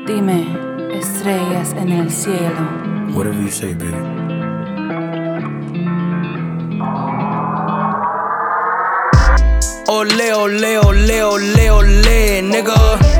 Dime, estrellas en el cielo. Whatever you say, baby. Ole, ole, ole, ole, ole, nigga.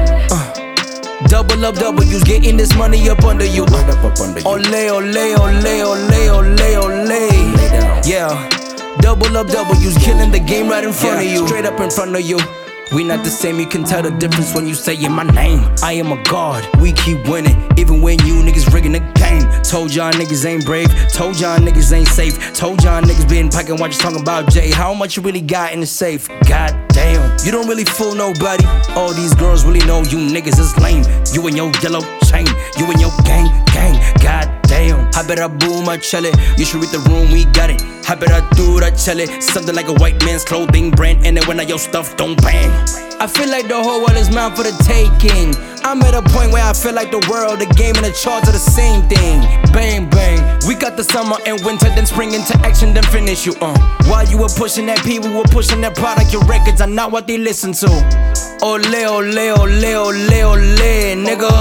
Double up W's, getting this money up under you. Right up under you. Ole, ole, ole, ole, ole, ole. Lay down. Yeah. Double up W's, killing the game right in front of you. Straight up in front of you. We not the same, you can tell the difference when you saying my name. I am a god, we keep winning, even when you niggas rigging the game. Told y'all niggas ain't brave, told y'all niggas ain't safe. Told y'all niggas been packing watches talking about Jay. How much you really got in the safe? God damn, you don't really fool nobody. All these girls really know you niggas is lame. You and your yellow chain, you and your gang. God damn, I bet I boom my celly. You should read the room, we got it. I bet I do that celly. Something like a white man's clothing brand, and then when your stuff don't bang. I feel like the whole world is mine for the taking. I'm at a point where I feel like the world, the game, and the charts are the same thing. Bang, bang. We got the summer and winter, then spring into action, then finish you. While you were pushing that P, we were pushing that product. Your records are not what they listen to. Ole, ole, ole, ole, ole,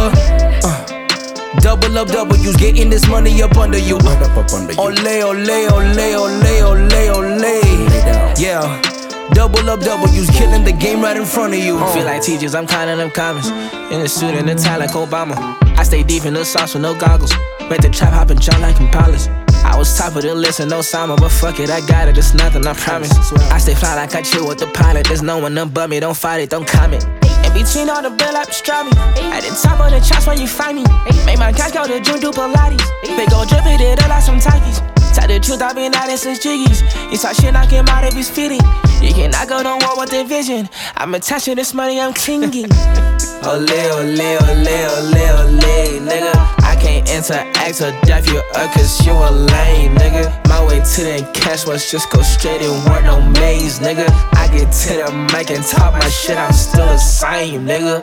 nigga. Double up W's, getting this money up under you. Right up under you. Ole, ole, ole, ole, ole, ole. Lay down. Yeah. Double up W's, killing the game right in front of you. Feel like teachers, I'm counting them comments. In the suit and the tie like Obama. I stay deep in the sauce with no goggles. Make the trap hop and jump like Impalas. I was top of the list and no Sama, but fuck it, I got it, it's nothing, I promise. I stay fly like I chill with the pilot. There's no one above me, don't fight it, don't comment. In between all the bill up, strap me. At the top of the charts when you find me. Make my cash go to June, do Pilates. They go drippin' it up like some Takis. Tell the truth, I've been at it since Jiggies. You talk shit, knock him out if he's fitting. You cannot go to war with the vision. I'm attached to this money, I'm clinging. Ole, ole, ole, ole, ole, nigga. I can't interact or deaf you up cause you a lame, nigga. My way to the cash was just go straight and work no maze, nigga. I get to the mic and talk my shit, I'm still the same, nigga.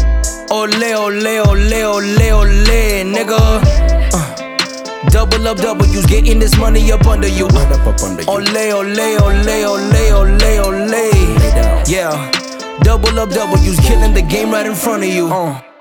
Ole, ole, ole, ole, ole, nigga. Double up W's, getting this money up under you. Right up under you. Ole, ole, ole, ole, ole, ole. Lay down. Yeah. Double up W's, killing the game right in front of you.